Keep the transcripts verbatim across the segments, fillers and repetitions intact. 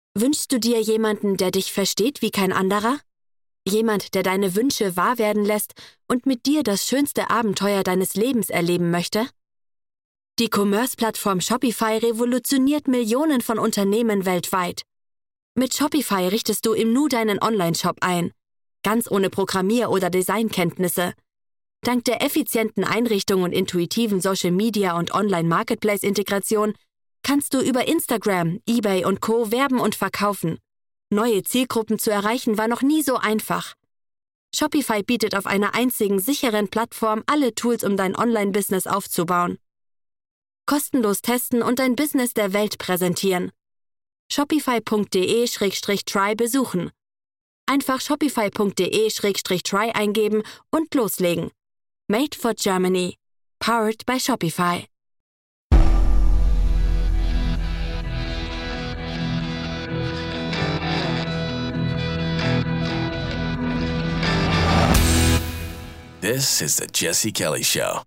Wünschst du dir jemanden, der dich versteht wie kein anderer? Jemand, der deine Wünsche wahr werden lässt und mit dir das schönste Abenteuer deines Lebens erleben möchte? Die Commerce-Plattform Shopify revolutioniert Millionen von Unternehmen weltweit. Mit Shopify richtest du im Nu deinen Online-Shop ein, ganz ohne Programmier- oder Designkenntnisse. Dank der effizienten Einrichtung und intuitiven Social-Media- und Online-Marketplace-Integration kannst du über Instagram, eBay und Co. werben und verkaufen. Neue Zielgruppen zu erreichen war noch nie so einfach. Shopify bietet auf einer einzigen sicheren Plattform alle Tools, um dein Online-Business aufzubauen. Kostenlos testen und dein Business der Welt präsentieren. Shopify punkt de Schrägstrich try besuchen. Einfach shopify punkt de Schrägstrich try eingeben und loslegen. Made for Germany. Powered by Shopify. This is the Jesse Kelly Show.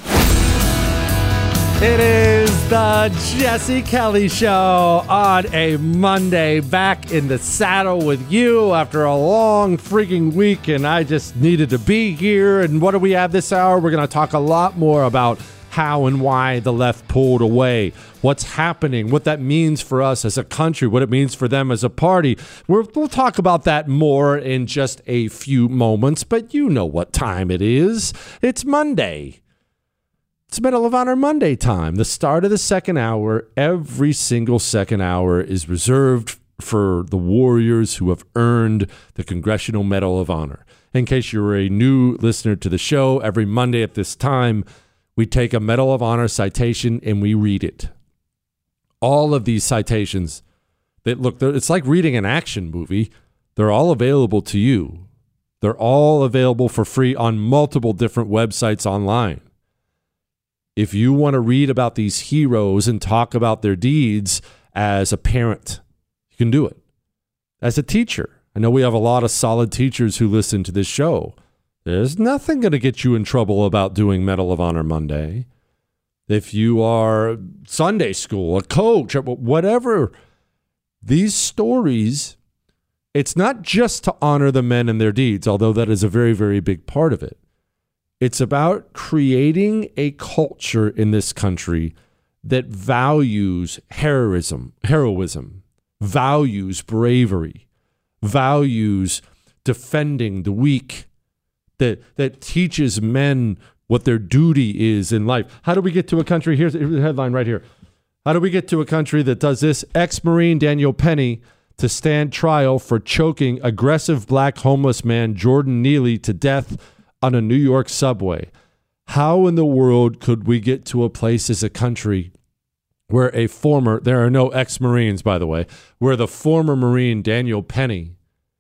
It is the Jesse Kelly Show on a Monday, back in the saddle with you after a long freaking week, and I just needed to be here. And what do we have this hour? We're going to talk a lot more about how and why the left pulled away, what's happening, what that means for us as a country, what it means for them as a party. We're, we'll talk about that more in just a few moments, but you know what time it is. It's Monday. It's Medal of Honor Monday time. The start of the second hour, every single second hour is reserved for the warriors who have earned the Congressional Medal of Honor. In case you're a new listener to the show, every Monday at this time, we take a Medal of Honor citation and we read it. All of these citations, that look, it's like reading an action movie. They're all available to you. They're all available for free on multiple different websites online. If you want to read about these heroes and talk about their deeds as a parent, you can do it. As a teacher, I know we have a lot of solid teachers who listen to this show. There's nothing going to get you in trouble about doing Medal of Honor Monday. If you are Sunday school, a coach, whatever, these stories, it's not just to honor the men and their deeds, although that is a very, very big part of it. It's about creating a culture in this country that values heroism, heroism, values bravery, values defending the weak, that that teaches men what their duty is in life. How do we get to a country? Here's the headline right here. How do we get to a country that does this? Ex-Marine Daniel Penny to stand trial for choking aggressive black homeless man Jordan Neely to death on a New York subway. How in the world could we get to a place as a country where a former, there are no ex-Marines, by the way, where the former Marine Daniel Penny,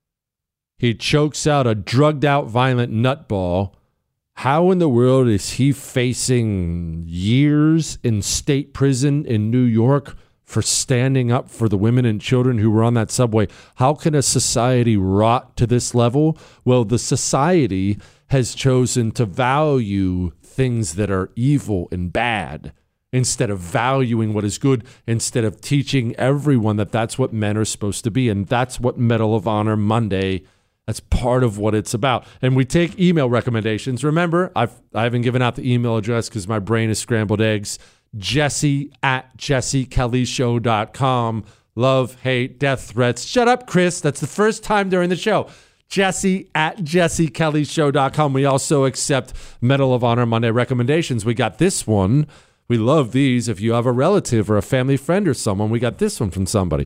he chokes out a drugged out violent nutball. How in the world is he facing years in state prison in New York for standing up for the women and children who were on that subway? How can a society rot to this level? Well, the society has chosen to value things that are evil and bad instead of valuing what is good, instead of teaching everyone that that's what men are supposed to be. And that's what Medal of Honor Monday, that's part of what it's about. And we take email recommendations. Remember, I've, I haven't given out the email address because my brain is scrambled eggs. Jesse at jesse kelly show dot com. Love, hate, death threats. Shut up, Chris. That's the first time during the show. Jesse at jesse kelly show dot com. We also accept Medal of Honor Monday recommendations. We got this one. We love these. If you have a relative or a family friend or someone, we got this one from somebody.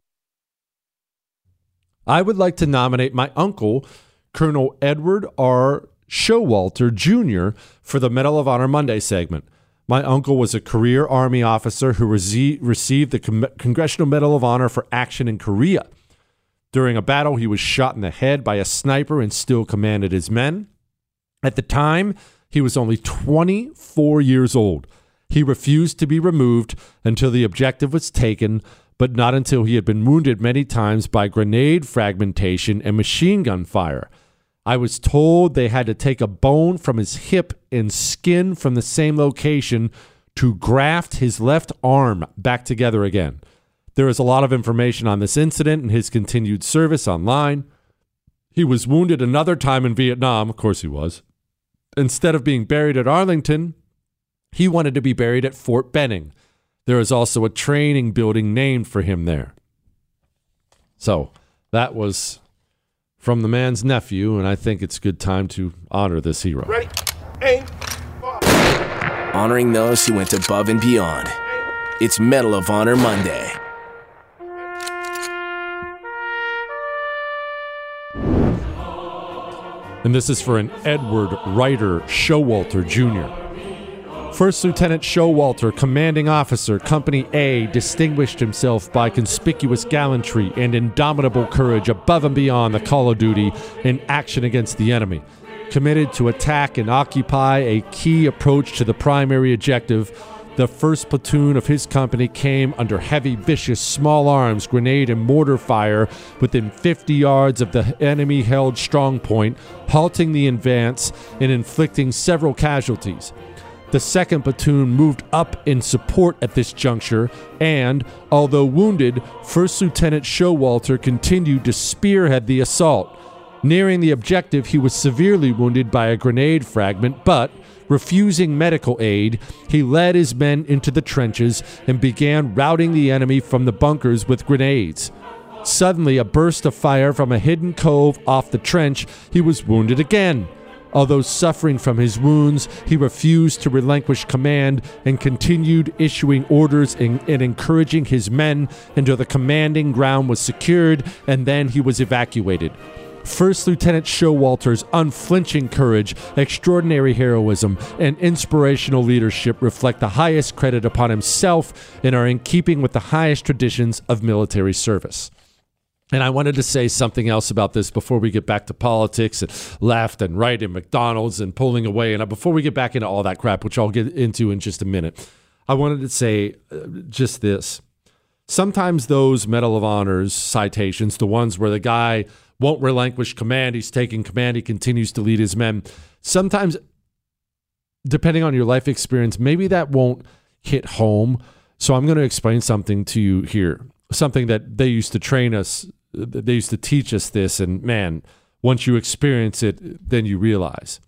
I would like to nominate my uncle, Colonel Edward R. Showalter, Junior, for the Medal of Honor Monday segment. My uncle was a career Army officer who rece- received the Con- Congressional Medal of Honor for action in Korea. During a battle, he was shot in the head by a sniper and still commanded his men. At the time, he was only twenty-four years old. He refused to be removed until the objective was taken, but not until he had been wounded many times by grenade fragmentation and machine gun fire. I was told they had to take a bone from his hip and skin from the same location to graft his left arm back together again. There is a lot of information on this incident and his continued service online. He was wounded another time in Vietnam. Of course he was. Instead of being buried at Arlington, he wanted to be buried at Fort Benning. There is also a training building named for him there. So that was from the man's nephew, and I think it's a good time to honor this hero. Ready, aim, fire. Honoring those who went above and beyond. It's Medal of Honor Monday. And this is for an Edward Ryder Showalter Junior First Lieutenant Showalter, commanding officer, Company A, distinguished himself by conspicuous gallantry and indomitable courage above and beyond the call of duty in action against the enemy. Committed to attack and occupy a key approach to the primary objective, the first platoon of his company came under heavy, vicious, small arms, grenade, and mortar fire within fifty yards of the enemy-held strong point, halting the advance and inflicting several casualties. The second platoon moved up in support at this juncture, and, although wounded, First Lieutenant Showalter continued to spearhead the assault. Nearing the objective, he was severely wounded by a grenade fragment, but, refusing medical aid, he led his men into the trenches and began routing the enemy from the bunkers with grenades. Suddenly, a burst of fire from a hidden cove off the trench, he was wounded again. Although suffering from his wounds, he refused to relinquish command and continued issuing orders and, and encouraging his men until the commanding ground was secured, and then he was evacuated. First Lieutenant Showalter's unflinching courage, extraordinary heroism, and inspirational leadership reflect the highest credit upon himself and are in keeping with the highest traditions of military service. And I wanted to say something else about this before we get back to politics and left and right and McDonald's and pulling away. And before we get back into all that crap, which I'll get into in just a minute, I wanted to say uh, just this. Sometimes those Medal of Honors citations, the ones where the guy won't relinquish command, he's taking command, he continues to lead his men. Sometimes, depending on your life experience, maybe that won't hit home. So I'm going to explain something to you here. Something that they used to train us, they used to teach us this, and man, once you experience it, then you realize.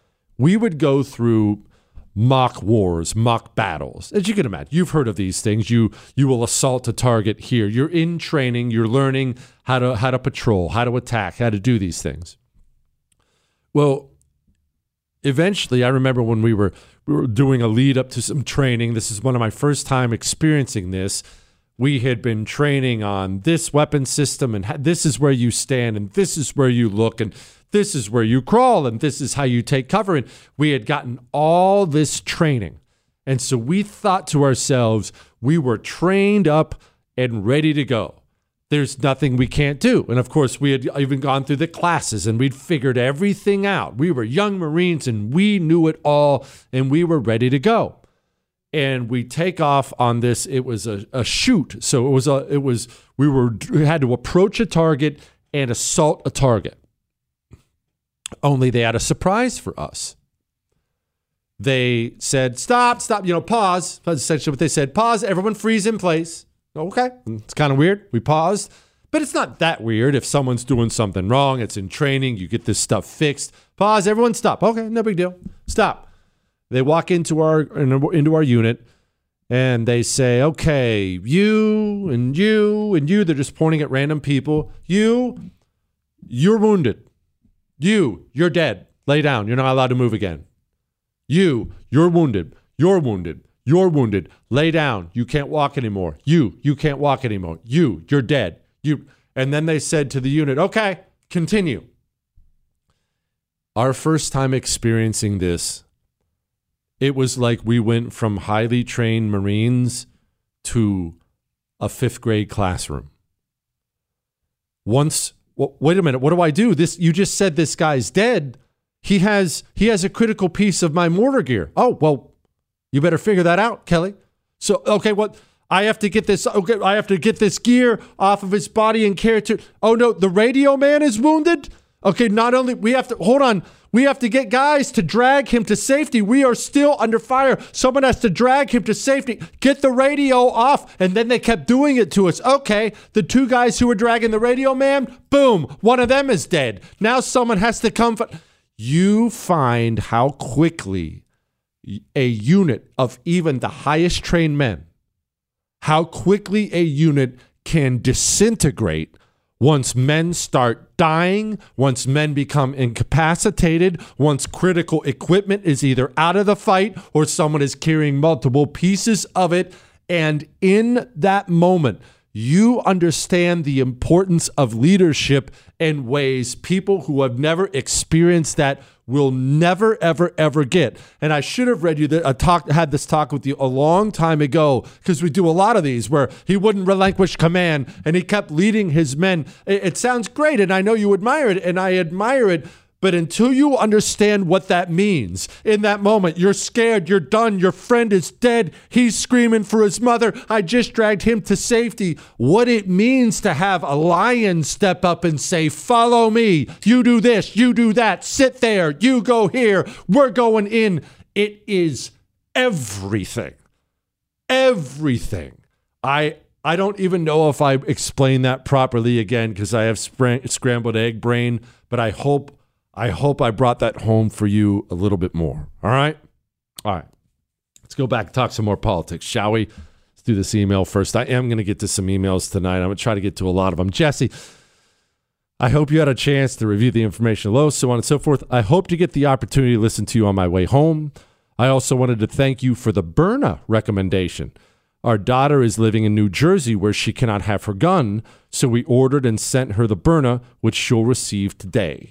We would go through mock wars, mock battles. As you can imagine, you've heard of these things. You you will assault a target here. You're in training, you're learning how to how to patrol, how to attack, how to do these things. Well, eventually, I remember when we were we were doing a lead up to some training. This is one of my first time experiencing this. We had been training on this weapon system, and this is where you stand, and this is where you look, and this is where you crawl, and this is how you take cover. And we had gotten all this training. And so we thought to ourselves, we were trained up and ready to go. There's nothing we can't do. And of course, we had even gone through the classes, and we'd figured everything out. We were young Marines, and we knew it all, and we were ready to go. And we take off on this. It was a, a shoot. So it was a, it was, we were, we had to approach a target and assault a target. Only they had a surprise for us. They said, stop, stop, you know, pause. That's essentially what they said. Pause, everyone freeze in place. Okay. It's kind of weird. We paused, but it's not that weird. If someone's doing something wrong, it's in training, you get this stuff fixed. Pause, everyone stop. Okay, no big deal. Stop. They walk into our into our unit, and they say, okay, you and you and you. They're just pointing at random people. You, you're wounded. You, you're dead. Lay down. You're not allowed to move again. You, you're wounded. You're wounded. You're wounded. Lay down. You can't walk anymore. You, you can't walk anymore. You, you're dead. You. And then they said to the unit, okay, continue. Our first time experiencing this, it was like we went from highly trained Marines to a fifth grade classroom. Once, well, wait a minute, what do I do? This, you just said this guy's dead. He has he has a critical piece of my mortar gear. Oh, well, you better figure that out, Kelly. So, okay, what? I have to get this, okay, I have to get this gear off of his body and character. Oh no, the radio man is wounded? Okay, not only we have to hold on, we have to get guys to drag him to safety. We are still under fire. Someone has to drag him to safety. Get the radio off. And then they kept doing it to us. Okay, the two guys who were dragging the radio man, boom, one of them is dead. Now someone has to come. For- you find how quickly a unit of even the highest trained men, how quickly a unit can disintegrate once men start dying, once men become incapacitated, once critical equipment is either out of the fight or someone is carrying multiple pieces of it. And in that moment, you understand the importance of leadership in ways people who have never experienced that will never, ever, ever get. And I should have read you that I talked, had this talk with you a long time ago, because we do a lot of these where he wouldn't relinquish command and he kept leading his men. It, it sounds great, and I know you admire it, and I admire it. But until you understand what that means, in that moment, you're scared, you're done, your friend is dead, he's screaming for his mother, I just dragged him to safety. What it means to have a lion step up and say, follow me, you do this, you do that, sit there, you go here, we're going in. It is everything. Everything. I I don't even know if I explained that properly again, because I have spra- scrambled egg brain, but I hope I hope I brought that home for you a little bit more. All right? All right. Let's go back and talk some more politics, shall we? Let's do this email first. I am going to get to some emails tonight. I'm going to try to get to a lot of them. Jesse, I hope you had a chance to review the information below, so on and so forth. I hope to get the opportunity to listen to you on my way home. I also wanted to thank you for the Byrna recommendation. Our daughter is living in New Jersey where she cannot have her gun, so we ordered and sent her the Byrna, which she'll receive today.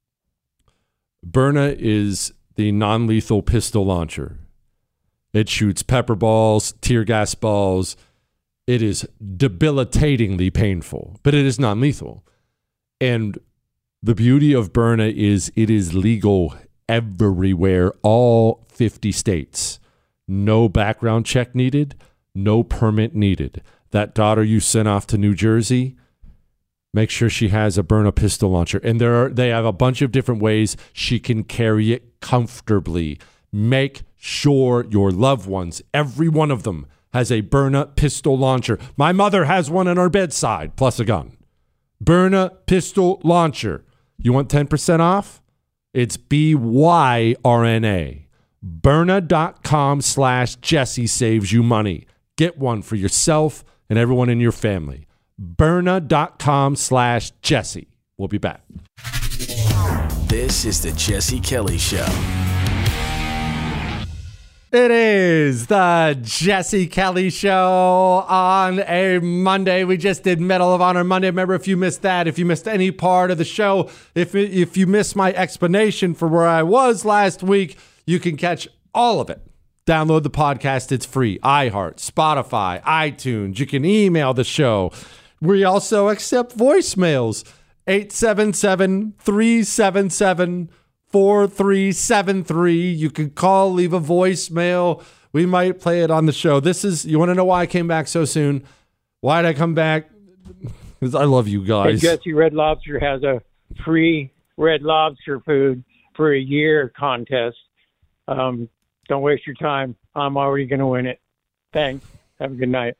Byrna is the non-lethal pistol launcher. It shoots pepper balls, tear gas balls. It is debilitatingly painful, but it is non-lethal. And the beauty of Byrna is it is legal everywhere, all fifty states. No background check needed, no permit needed. That daughter you sent off to New Jersey, make sure she has a Byrna pistol launcher. And there are, they have a bunch of different ways she can carry it comfortably. Make sure your loved ones, every one of them, has a Byrna pistol launcher. My mother has one on her bedside, plus a gun. Byrna pistol launcher. You want ten percent off? It's B Y R N A. Byrna.com slash Jesse saves you money. Get one for yourself and everyone in your family. Byrna.com slash Jesse. We'll be back. This is the Jesse Kelly Show. It is the Jesse Kelly Show on a Monday. We just did Medal of Honor Monday. Remember, if you missed that, if you missed any part of the show, if if you missed my explanation for where I was last week, you can catch all of it. Download the podcast. It's free. iHeart, Spotify, iTunes. You can email the show. We also accept voicemails. eight seven seven, three seven seven, four three seven three. You can call, leave a voicemail. We might play it on the show. This is, you want to know why I came back so soon? Why did I come back? Because I love you guys. Hey, Jesse, Red Lobster has a free Red Lobster food for a year contest. Um, don't waste your time. I'm already going to win it. Thanks. Have a good night.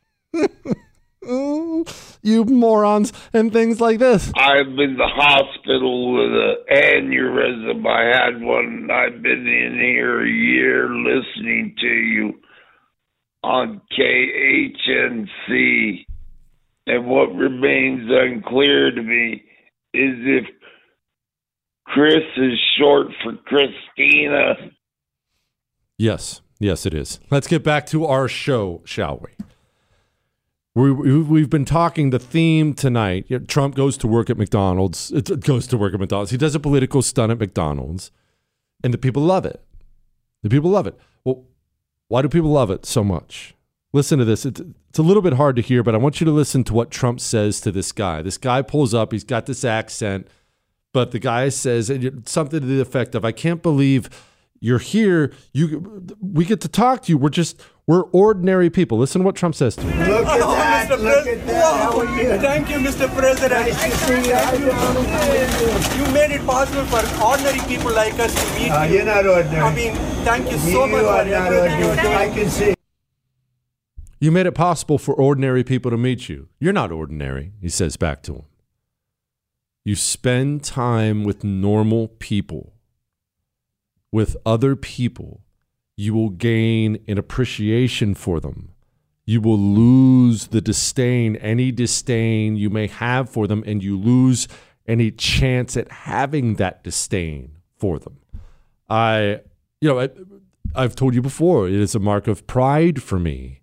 You morons and things like this. I'm in the hospital with an aneurysm. I had one. I've been in here a year listening to you on K H N C. And what remains unclear to me is if Chris is short for Christina. Yes, yes, it is. Let's get back to our show, shall we? We, we've been talking the theme tonight. You know, Trump goes to work at McDonald's. It goes to work at McDonald's. He does a political stunt at McDonald's, and the people love it. The people love it. Well, why do people love it so much? Listen to this. It's, it's a little bit hard to hear, but I want you to listen to what Trump says to this guy. This guy pulls up. He's got this accent, but the guy says something to the effect of, I can't believe you're here. You, we get to talk to you. We're just, We're ordinary people. Listen to what Trump says to you. Look at oh, that. Mister Look at that. How are you? Thank you, Mister President. Nice to see you. How you. You made it possible for ordinary people like us to meet uh, you. You're not ordinary. I mean, thank you so you much are for not everything you're ordinary. doing. I can see. You made it possible for ordinary people to meet you. You're not ordinary, he says back to him. You spend time with normal people, with other people. You will gain an appreciation for them. You will lose the disdain, any disdain you may have for them, and you lose any chance at having that disdain for them. I, you know, I, I've told you before, it is a mark of pride for me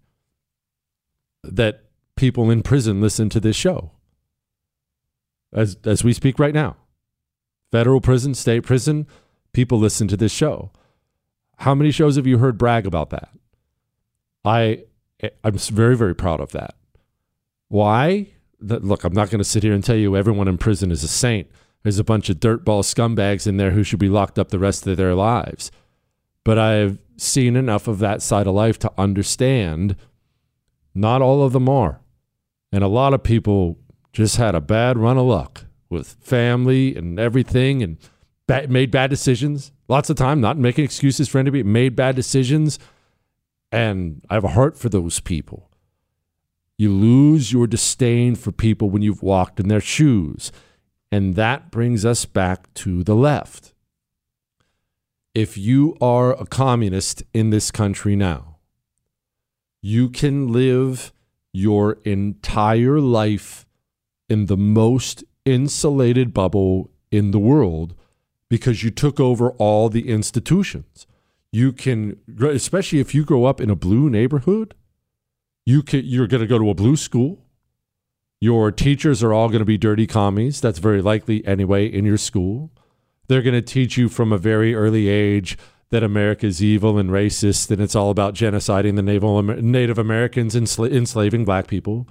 that people in prison listen to this show. As as we speak right now. Federal prison, state prison, people listen to this show. How many shows have you heard brag about that? I, I'm very, very proud of that. Why? That, look, I'm not going to sit here and tell you everyone in prison is a saint. There's a bunch of dirtball scumbags in there who should be locked up the rest of their lives. But I've seen enough of that side of life to understand not all of them are. And a lot of people just had a bad run of luck with family and everything and ba- made bad decisions. Lots of time, not making excuses for anybody, made bad decisions. And I have a heart for those people. You lose your disdain for people when you've walked in their shoes. And that brings us back to the left. If you are a communist in this country now, you can live your entire life in the most insulated bubble in the world because you took over all the institutions. You can, especially if you grow up in a blue neighborhood, you can, you're going to go to a blue school. Your teachers are all going to be dirty commies. That's very likely anyway in your school. They're going to teach you from a very early age that America is evil and racist and it's all about genociding the Native Americans and enslaving black people.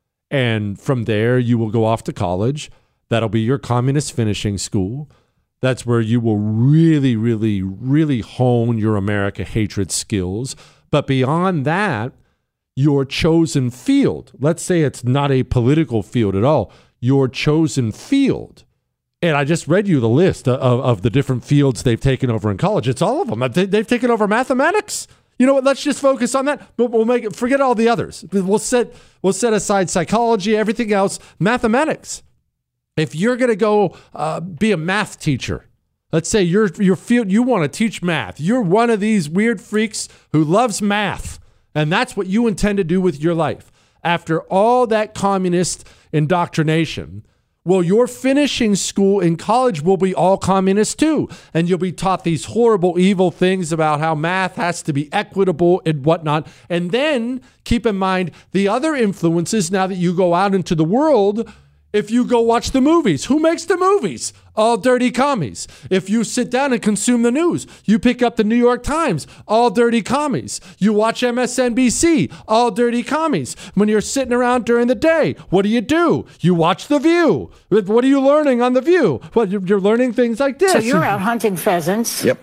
And from there, you will go off to college. That'll be your communist finishing school. That's where you will really, really, really hone your America hatred skills. But beyond that, your chosen field, let's say it's not a political field at all, your chosen field. And I just read you the list of, of the different fields they've taken over in college. It's all of them. They, they've taken over mathematics. You know what? Let's just focus on that. But we'll make it, forget all the others. We'll set we'll set aside psychology, everything else, mathematics. If you're going to go uh, be a math teacher, let's say you're your field, you want to teach math. You're one of these weird freaks who loves math, and that's what you intend to do with your life. After all that communist indoctrination, well, your finishing school in college will be all communist too. And you'll be taught these horrible, evil things about how math has to be equitable and whatnot. And then keep in mind the other influences now that you go out into the world. If you go watch the movies, who makes the movies? All dirty commies. If you sit down and consume the news, you pick up the New York Times, all dirty commies. You watch M S N B C, all dirty commies. When you're sitting around during the day, what do you do? You watch The View. What are you learning on The View? Well, you're learning things like this. So you're out hunting pheasants. Yep.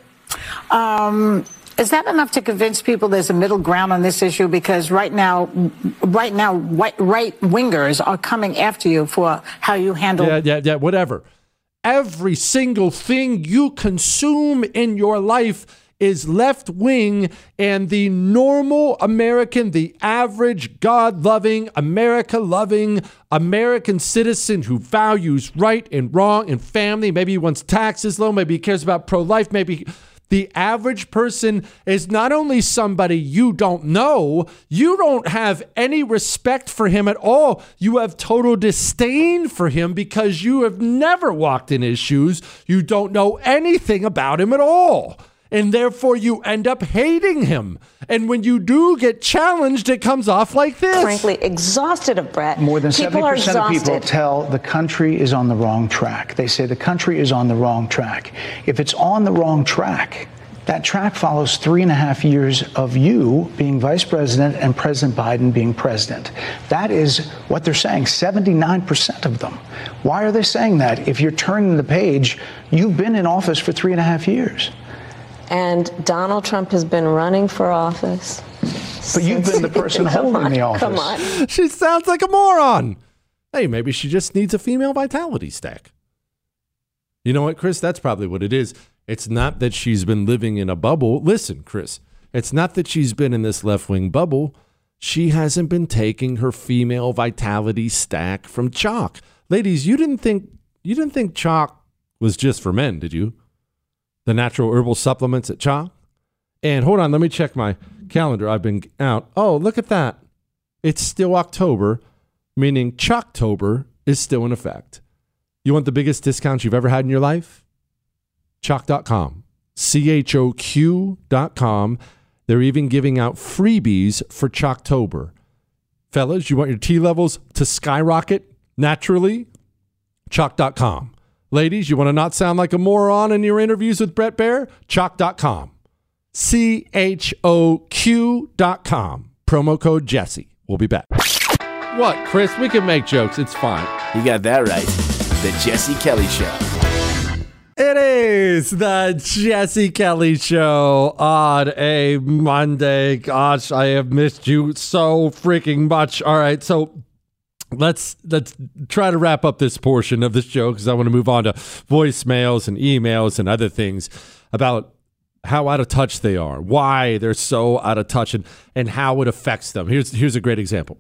Um, Is that enough to convince people there's a middle ground on this issue? Because right now, right now, right wingers are coming after you for how you handle. Yeah, yeah, yeah, whatever. Every single thing you consume in your life is left wing, and the normal American, the average God-loving, America-loving American citizen who values right and wrong and family, maybe he wants taxes low, maybe he cares about pro-life, maybe. The average person is not only somebody you don't know, you don't have any respect for him at all. You have total disdain for him because you have never walked in his shoes. You don't know anything about him at all. And therefore, you end up hating him. And when you do get challenged, it comes off like this. Frankly, exhausted of Brett. More than people seventy percent of people exhausted. tell the country is on the wrong track. They say the country is on the wrong track. If it's on the wrong track, that track follows three and a half years of you being vice president and President Biden being president. That is what they're saying, seventy-nine percent of them. Why are they saying that? If you're turning the page, you've been in office for three and a half years. And Donald Trump has been running for office But you've been the person holding the office. Come on. She sounds like a moron. Hey, maybe she just needs a female vitality stack. You know what, Chris? That's probably what it is. It's not that she's been living in a bubble. Listen, Chris, it's not that she's been in this left-wing bubble. She hasn't been taking her female vitality stack from Choq. Ladies, you didn't think you didn't think Choq was just for men, did you? The natural herbal supplements at Choq? And hold on, let me check my calendar. I've been out. Oh, look at that. It's still October, meaning Choqtober is still in effect. You want the biggest discount you've ever had in your life? Choq dot com. C H O Q dot com. They're even giving out freebies for Choqtober. Fellas, you want your T levels to skyrocket naturally? Choq dot com. Ladies, you want to not sound like a moron in your interviews with Bret Baier? Choq dot com. C H O Q dot com. Promo code Jesse. We'll be back. What, Chris? We can make jokes. It's fine. You got that right. The Jesse Kelly Show. It is the Jesse Kelly Show on a Monday. Gosh, I have missed you so freaking much. All right, so let's let's try to wrap up this portion of this show because I want to move on to voicemails and emails and other things about how out of touch they are, why they're so out of touch, and, and how it affects them. Here's here's a great example.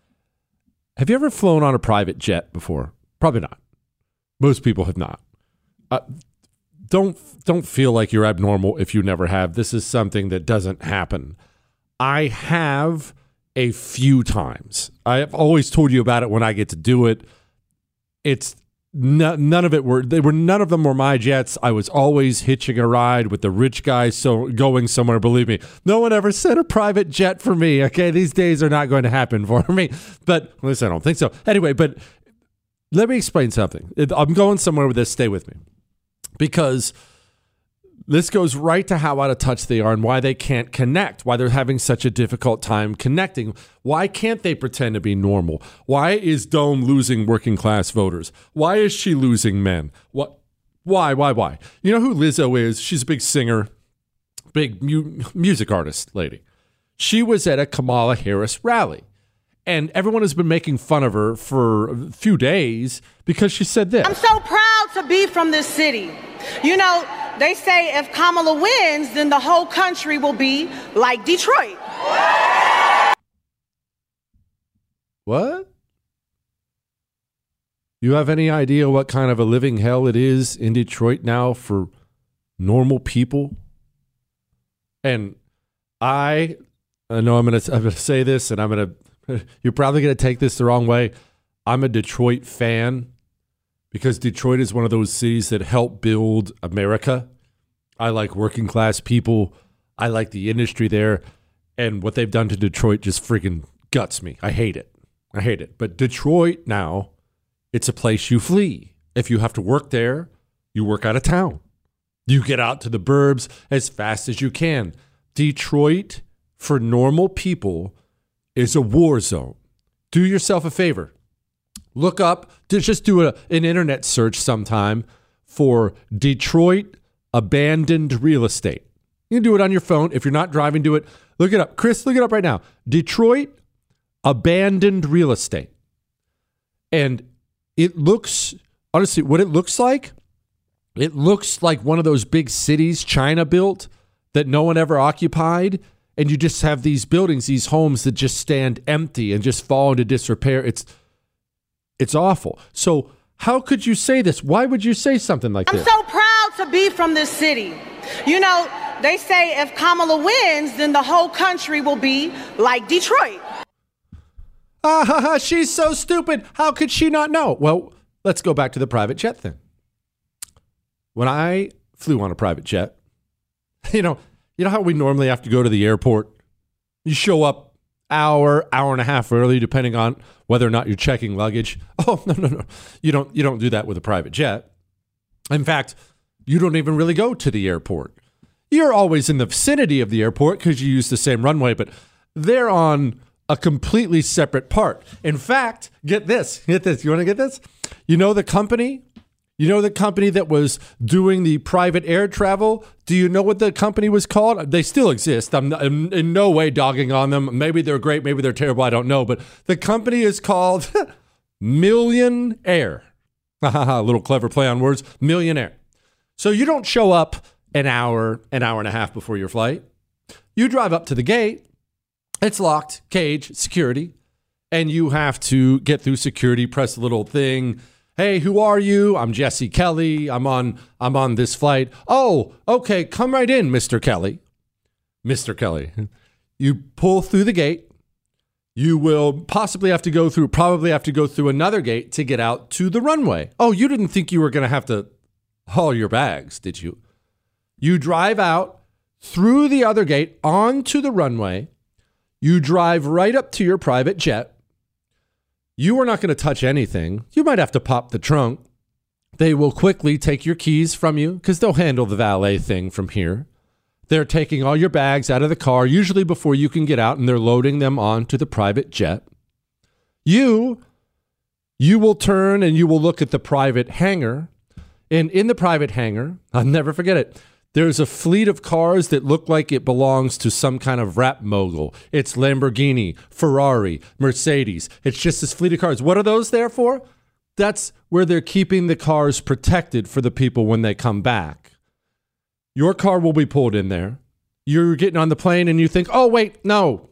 Have you ever flown on a private jet before? Probably not. Most people have not. Uh, don't don't feel like you're abnormal if you never have. This is something that doesn't happen. I have a few times. I've always told you about it when I get to do it. It's no, none of it were they were none of them were my jets. I was always hitching a ride with the rich guy, so going somewhere. Believe me, no one ever sent a private jet for me. Okay, these days are not going to happen for me. But listen, I don't think so. Anyway, but let me explain something. I'm going somewhere with this. Stay with me. Because this goes right to how out of touch they are and why they can't connect, why they're having such a difficult time connecting. Why can't they pretend to be normal? Why is Dome losing working class voters? Why is she losing men? What? Why, why, why? You know who Lizzo is? She's a big singer, big mu- music artist lady. She was at a Kamala Harris rally. And everyone has been making fun of her for a few days because she said this. I'm so proud to be from this city. You know, they say if Kamala wins, then the whole country will be like Detroit. What? You have any idea what kind of a living hell it is in Detroit now for normal people? And I, I know I'm going to I'm going to say this, and I'm going to you're probably going to take this the wrong way. I'm a Detroit fan because Detroit is one of those cities that helped build America. I like working class people. I like the industry there. And what they've done to Detroit just freaking guts me. I hate it. I hate it. But Detroit now, it's a place you flee. If you have to work there, you work out of town. You get out to the burbs as fast as you can. Detroit, for normal people, is a war zone. Do yourself a favor. Look up, just do a, an internet search sometime for Detroit abandoned real estate. You can do it on your phone. If you're not driving, do it. Look it up. Chris, look it up right now. Detroit abandoned real estate. And it looks, honestly, what it looks like, it looks like one of those big cities China built that no one ever occupied. And you just have these buildings, these homes that just stand empty and just fall into disrepair. It's it's awful. So how could you say this? Why would you say something like I'm this? I'm so proud to be from this city. You know, they say if Kamala wins, then the whole country will be like Detroit. Ah, ha, ha, she's so stupid. How could she not know? Well, let's go back to the private jet thing. When I flew on a private jet, you know, You know how we normally have to go to the airport? You show up hour, hour and a half early, depending on whether or not you're checking luggage. Oh, no, no, no. You don't, you don't do that with a private jet. In fact, you don't even really go to the airport. You're always in the vicinity of the airport because you use the same runway, but they're on a completely separate part. In fact, get this, get this. You want to get this? You know the company You know the company that was doing the private air travel? Do you know what the company was called? They still exist. I'm, not, I'm in no way dogging on them. Maybe they're great. Maybe they're terrible. I don't know. But the company is called Million Air. A little clever play on words. Million Air. So you don't show up an hour, an hour and a half before your flight. You drive up to the gate. It's locked, cage, security. And you have to get through security, press a little thing. Hey, who are you? I'm Jesse Kelly. I'm on I'm on this flight. Oh, okay, come right in, Mister Kelly. Mister Kelly. You pull through the gate. You will possibly have to go through, probably have to go through another gate to get out to the runway. Oh, you didn't think you were going to have to haul your bags, did you? You drive out through the other gate onto the runway. You drive right up to your private jet. You are not going to touch anything. You might have to pop the trunk. They will quickly take your keys from you because they'll handle the valet thing from here. They're taking all your bags out of the car, usually before you can get out, and they're loading them onto the private jet. You, you will turn and you will look at the private hangar. And in the private hangar, I'll never forget it, there's a fleet of cars that look like it belongs to some kind of rap mogul. It's Lamborghini, Ferrari, Mercedes. It's just this fleet of cars. What are those there for? That's where they're keeping the cars protected for the people when they come back. Your car will be pulled in there. You're getting on the plane and you think, oh, wait, no,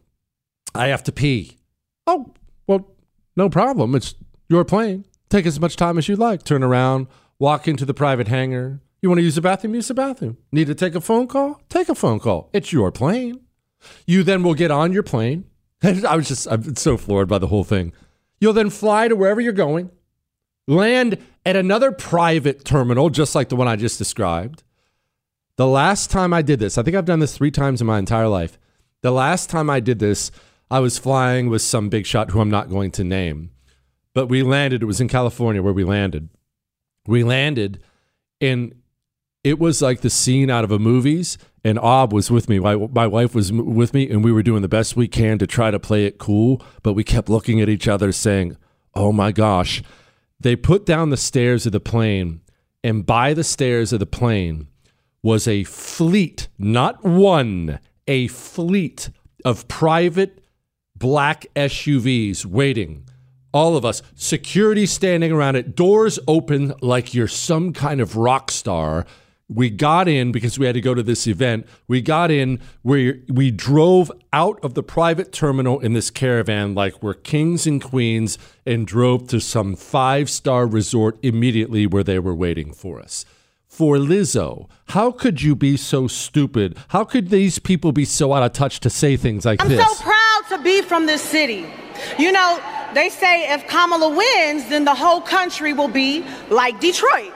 I have to pee. Oh, well, no problem. It's your plane. Take as much time as you like. Turn around, walk into the private hangar. You want to use the bathroom? Use the bathroom. Need to take a phone call? Take a phone call. It's your plane. You then will get on your plane. I was just, I'm so floored by the whole thing. You'll then fly to wherever you're going, land at another private terminal, just like the one I just described. The last time I did this, I think I've done this three times in my entire life. The last time I did this, I was flying with some big shot who I'm not going to name. But we landed, it was in California where we landed. We landed and it was like the scene out of a movies, and Ob was with me. My, my wife was m- with me, and we were doing the best we can to try to play it cool, but we kept looking at each other saying, oh my gosh. They put down the stairs of the plane, and by the stairs of the plane was a fleet, not one, a fleet of private black S U Vs waiting. All of us, security standing around it, doors open like you're some kind of rock star. We got in because we had to go to this event. We got in where we drove out of the private terminal in this caravan like we're kings and queens and drove to some five-star resort immediately where they were waiting for us. For Lizzo, how could you be so stupid? How could these people be so out of touch to say things like I'm this? I'm so proud to be from this city. You know, they say if Kamala wins, then the whole country will be like Detroit.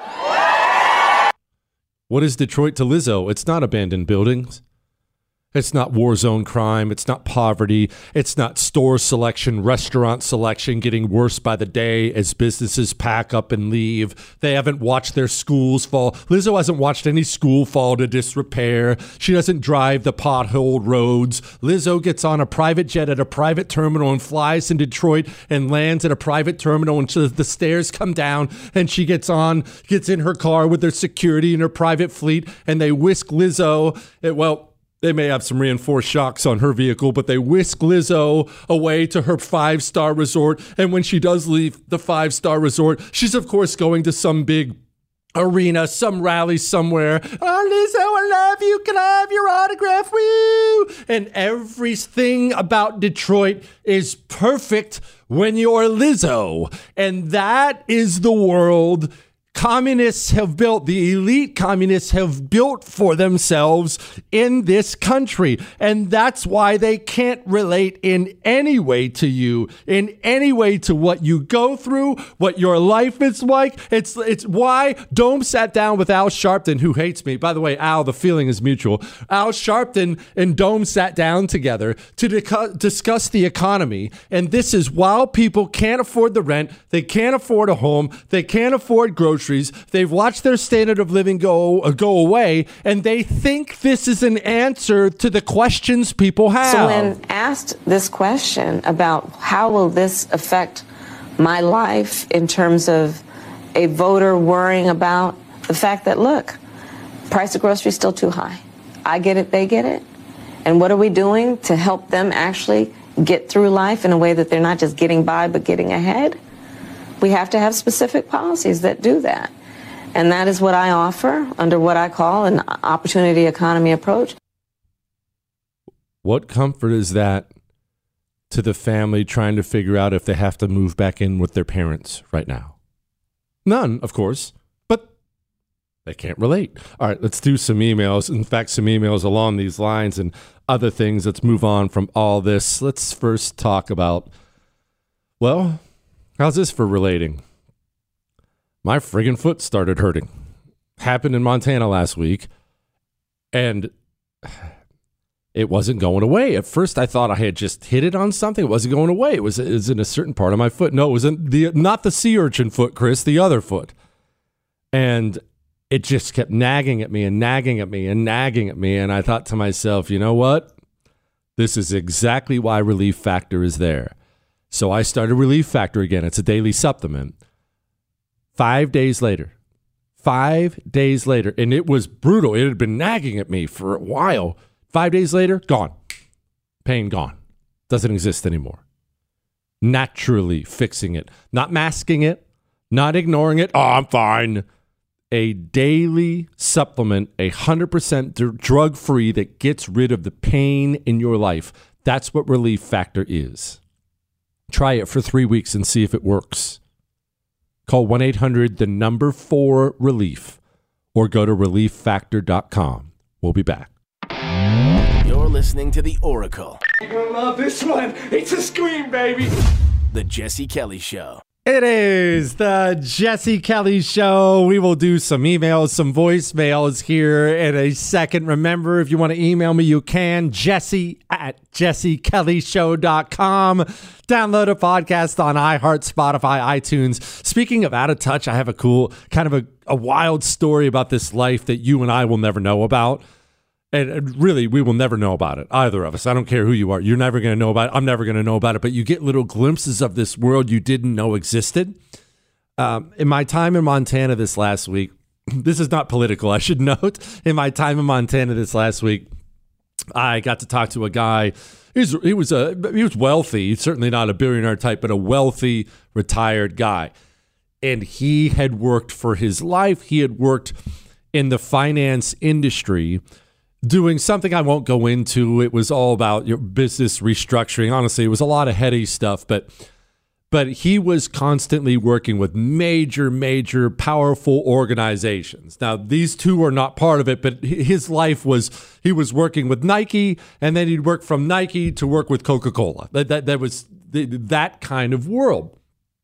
What is Detroit to Lizzo? It's not abandoned buildings. It's not war zone crime. It's not poverty. It's not store selection, restaurant selection getting worse by the day as businesses pack up and leave. They haven't watched their schools fall. Lizzo hasn't watched any school fall to disrepair. She doesn't drive the potholed roads. Lizzo gets on a private jet at a private terminal and flies in Detroit and lands at a private terminal, and so the stairs come down and she gets on, gets in her car with their security and her private fleet, and they whisk Lizzo. It, well, they may have some reinforced shocks on her vehicle, but they whisk Lizzo away to her five-star resort. And when she does leave the five-star resort, she's, of course, going to some big arena, some rally somewhere. Oh, Lizzo, I love you. Can I have your autograph? Woo! And everything about Detroit is perfect when you're Lizzo. And that is the world communists have built, the elite communists have built for themselves in this country. And that's why they can't relate in any way to you, in any way to what you go through, what your life is like. It's it's why Dome sat down with Al Sharpton, who hates me. By the way, Al, the feeling is mutual. Al Sharpton and Dome sat down together to dic- discuss the economy. And this is while people can't afford the rent, they can't afford a home, they can't afford groceries. They've watched their standard of living go uh, go away, and they think this is an answer to the questions people have. So when asked this question about how will this affect my life in terms of a voter worrying about the fact that, look, price of groceries still too high. I get it, they get it. And what are we doing to help them actually get through life in a way that they're not just getting by, but getting ahead? We have to have specific policies that do that. And that is what I offer under what I call an opportunity economy approach. What comfort is that to the family trying to figure out if they have to move back in with their parents right now? None, of course, but they can't relate. All right, let's do some emails. In fact, some emails along these lines and other things. Let's move on from all this. Let's first talk about, well, how's this for relating? My friggin' foot started hurting. Happened in Montana last week, and it wasn't going away. At first, I thought I had just hit it on something. It wasn't going away. It was, it was in a certain part of my foot. No, it was in the not the sea urchin foot, Chris, the other foot. And it just kept nagging at me and nagging at me and nagging at me. And I thought to myself, you know what? This is exactly why Relief Factor is there. So I started Relief Factor again. It's a daily supplement. Five days later, five days later, and it was brutal. It had been nagging at me for a while. Five days later, gone. Pain gone. Doesn't exist anymore. Naturally fixing it. Not masking it. Not ignoring it. Oh, I'm fine. A daily supplement, a one hundred percent drug-free that gets rid of the pain in your life. That's what Relief Factor is. Try it for three weeks and see if it works. Call one eight hundred, the number four, relief, or go to relief factor dot com. We'll be back. You're listening to The Oracle. You're gonna love this one. It's a scream, baby. The Jesse Kelly Show. It is the Jesse Kelly Show. We will do some emails, some voicemails here in a second. Remember, if you want to email me, you can. Jesse at jesse kelly show dot com. Download a podcast on iHeart, Spotify, iTunes. Speaking of out of touch, I have a cool, kind of a, a wild story about this life that you and I will never know about. And really, we will never know about it, either of us. I don't care who you are. You're never going to know about it. I'm never going to know about it. But you get little glimpses of this world you didn't know existed. Um, in my time in Montana this last week, this is not political, I should note. In my time in Montana this last week, I got to talk to a guy. He was, he was, a, he was wealthy, certainly not a billionaire type, but a wealthy, retired guy. And he had worked for his life. He had worked in the finance industry, doing something I won't go into. It was all about your business restructuring. Honestly, it was a lot of heady stuff, but but he was constantly working with major, major, powerful organizations. Now, these two are not part of it, but his life was, he was working with Nike, and then he'd work from Nike to work with Coca-Cola. That, that, that was the, that kind of world.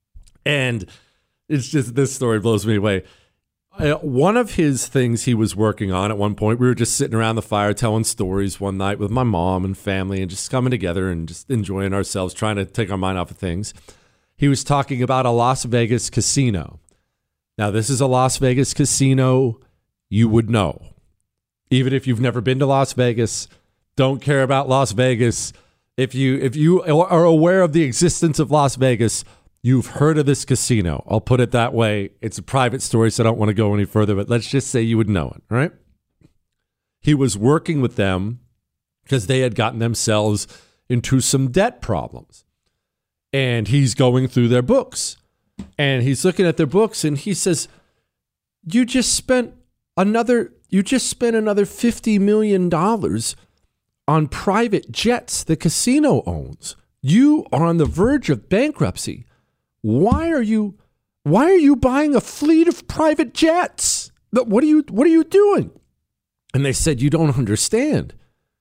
And it's just, this story blows me away. Uh, one of his things he was working on at one point, we were just sitting around the fire telling stories one night with my mom and family and just coming together and just enjoying ourselves, trying to take our mind off of things. He was talking about a Las Vegas casino. Now, this is a Las Vegas casino you would know. Even if you've never been to Las Vegas, don't care about Las Vegas. If you if you are aware of the existence of Las Vegas, you've heard of this casino. I'll put it that way. It's a private story, so I don't want to go any further, but let's just say you would know it, right? He was working with them because they had gotten themselves into some debt problems. And he's going through their books. And he's looking at their books, and he says, you just spent another, you just spent another fifty million dollars on private jets the casino owns. You are on the verge of bankruptcy. Why are you why are you buying a fleet of private jets? What are you what are you doing? And they said, you don't understand.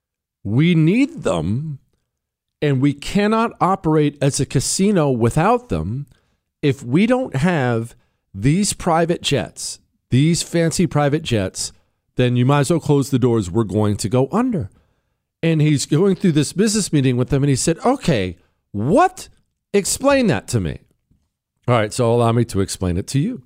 We need them, and we cannot operate as a casino without them. If we don't have these private jets, these fancy private jets, then you might as well close the doors. We're going to go under. And he's going through this business meeting with them, and he said, okay, what? Explain that to me. All right, so allow me to explain it to you.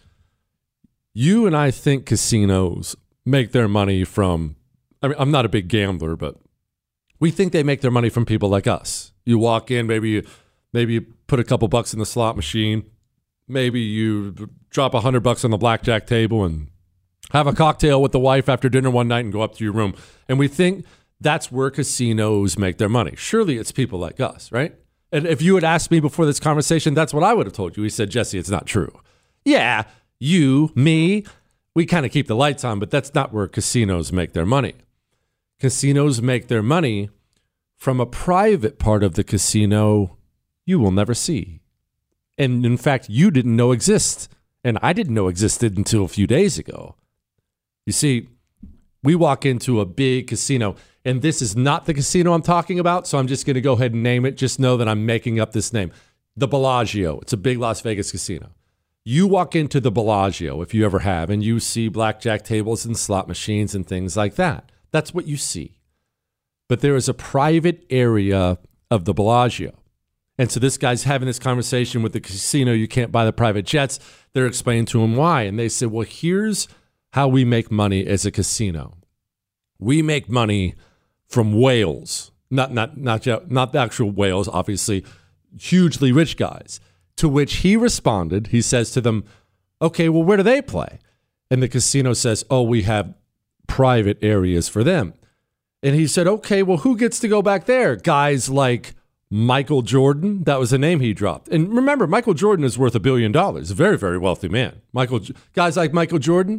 You and I think casinos make their money from, I mean, I'm not a big gambler, but we think they make their money from people like us. You walk in, maybe you, maybe you put a couple bucks in the slot machine, maybe you drop a hundred bucks on the blackjack table and have a cocktail with the wife after dinner one night and go up to your room. And we think that's where casinos make their money. Surely it's people like us, right? And if you had asked me before this conversation, that's what I would have told you. He said, Jesse, it's not true. Yeah, you, me, we kind of keep the lights on, but that's not where casinos make their money. Casinos make their money from a private part of the casino you will never see. And in fact, you didn't know exists. And I didn't know existed until a few days ago. You see, we walk into a big casino, and this is not the casino I'm talking about, so I'm just going to go ahead and name it. Just know that I'm making up this name. The Bellagio. It's a big Las Vegas casino. You walk into the Bellagio, if you ever have, and you see blackjack tables and slot machines and things like that. That's what you see. But there is a private area of the Bellagio. And so this guy's having this conversation with the casino. You can't buy the private jets. They're explaining to him why. And they said, well, here's how we make money as a casino. We make money from whales, not not not not the actual whales, obviously, hugely rich guys. To which he responded, he says to them, okay, well, where do they play? And the casino says, oh, we have private areas for them. And he said, okay, well, who gets to go back there? Guys like Michael Jordan, that was the name he dropped. And remember, Michael Jordan is worth a billion dollars, a very, very wealthy man. Michael, guys like Michael Jordan,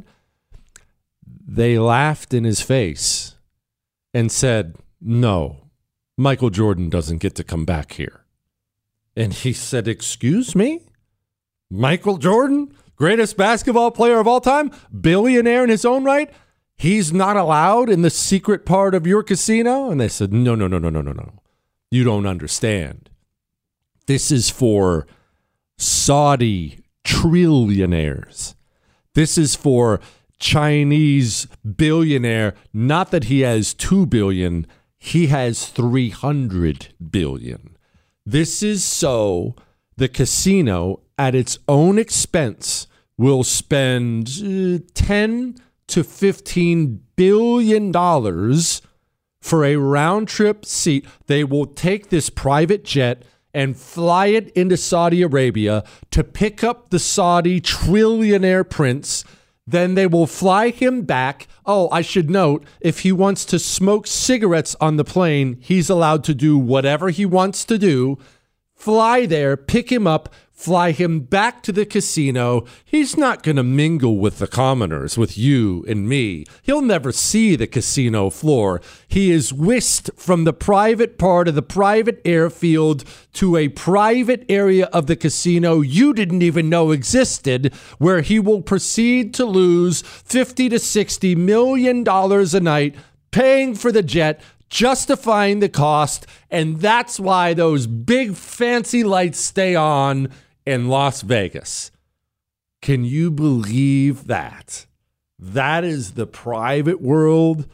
they laughed in his face and said, no, Michael Jordan doesn't get to come back here. And he said, excuse me? Michael Jordan, greatest basketball player of all time, billionaire in his own right, he's not allowed in the secret part of your casino? And they said, no, no, no, no, no, no, no. You don't understand. This is for Saudi trillionaires. This is for Chinese billionaire. Not that he has two billion, he has three hundred billion. This is so the casino at its own expense will spend uh, ten to fifteen billion dollars for a round trip seat. They will take this private jet and fly it into Saudi Arabia to pick up the Saudi trillionaire prince. Then they will fly him back. Oh, I should note, if he wants to smoke cigarettes on the plane, he's allowed to do whatever he wants to do. Fly there, pick him up, fly him back to the casino. He's not going to mingle with the commoners, with you and me. He'll never see the casino floor. He is whisked from the private part of the private airfield to a private area of the casino you didn't even know existed, where he will proceed to lose fifty to sixty million dollars a night paying for the jet, justifying the cost, and that's why those big fancy lights stay on in Las Vegas. Can you believe that? That is the private world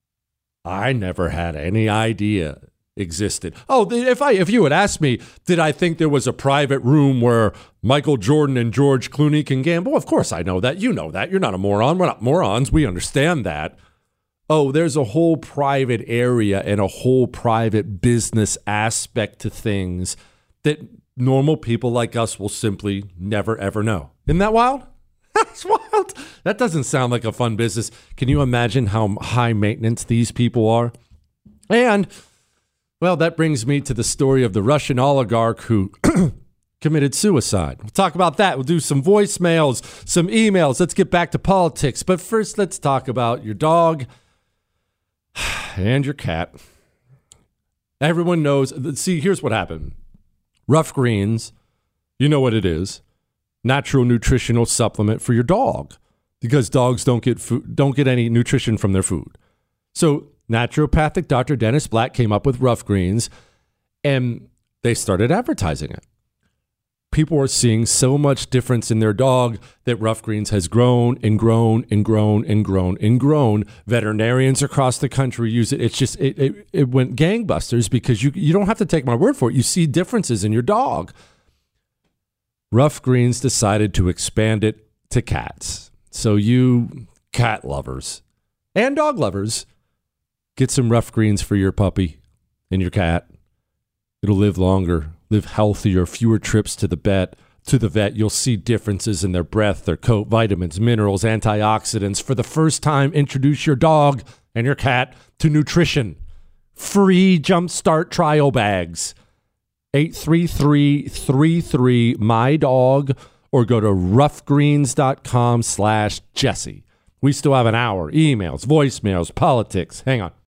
I never had any idea existed. Oh, if I if you had asked me, did I think there was a private room where Michael Jordan and George Clooney can gamble? Of course I know that. You know that. You're not a moron. We're not morons. We understand that. Oh, there's a whole private area and a whole private business aspect to things that normal people like us will simply never, ever know. Isn't that wild? That's wild. That doesn't sound like a fun business. Can you imagine how high maintenance these people are? And, well, that brings me to the story of the Russian oligarch who committed suicide. We'll talk about that. We'll do some voicemails, some emails. Let's get back to politics. But first, let's talk about your dog and your cat. Everyone knows. See, here's what happened. Rough Greens, you know what it is. Natural nutritional supplement for your dog, because dogs don't get food, don't get any nutrition from their food. So naturopathic Doctor Dennis Black came up with Rough Greens, and they started advertising it. People are seeing so much difference in their dog that Rough Greens has grown and grown and grown and grown and grown. Veterinarians across the country use it. It's just, it, it, it went gangbusters because you, you don't have to take my word for it. You see differences in your dog. Rough Greens decided to expand it to cats. So you cat lovers and dog lovers, get some Rough Greens for your puppy and your cat. It'll live longer, live healthier, fewer trips to the vet. to the vet, you'll see differences in their breath, their coat, vitamins, minerals, antioxidants. For the first time, introduce your dog and your cat to nutrition. Free Jumpstart trial bags. eight three three, three three, M Y D O G or go to roughgreens.com slash Jesse. We still have an hour. Emails, voicemails, politics. Hang on.